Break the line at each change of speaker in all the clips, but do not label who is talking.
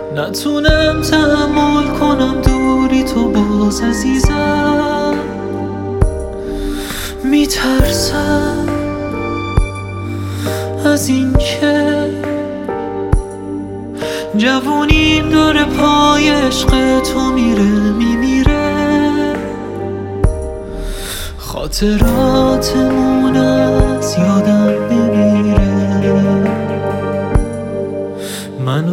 نتونم تحمل کنم دوری تو باز عزیزم. میترسم از این که جوونیم داره پای عشق تو میمیره. خاطراتمون از یادم نمیره. منو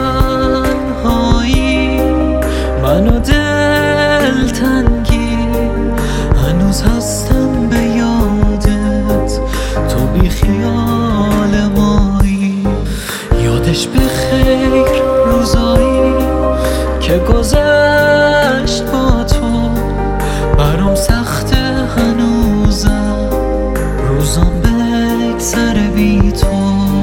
تنهایی، منو دلتنگی، هنوز هستم به یادت. تو بی خیال مایی، یادش به خیر روزایی که گذشت با تو. برام سخته هنوزم روزام بگذره بی تو.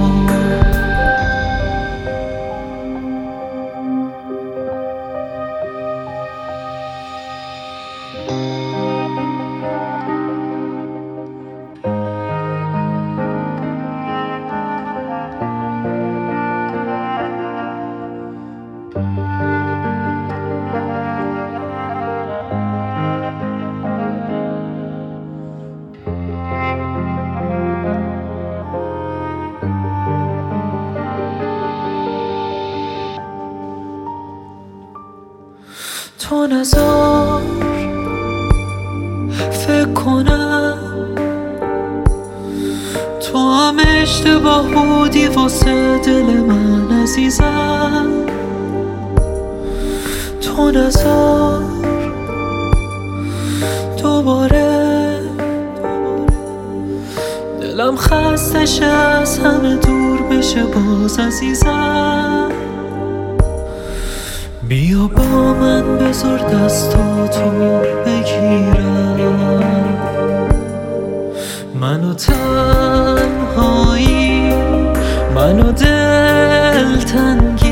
تو نذار فکر کنم تو هم اشتباه بودی واسه دل من عزیزم. تو نذار دوباره دلم خسته شه از همه دور بشه باز عزیزم. بیا با من بذار دستاتو بگیرم. منو تنهایی، منو دلتنگی،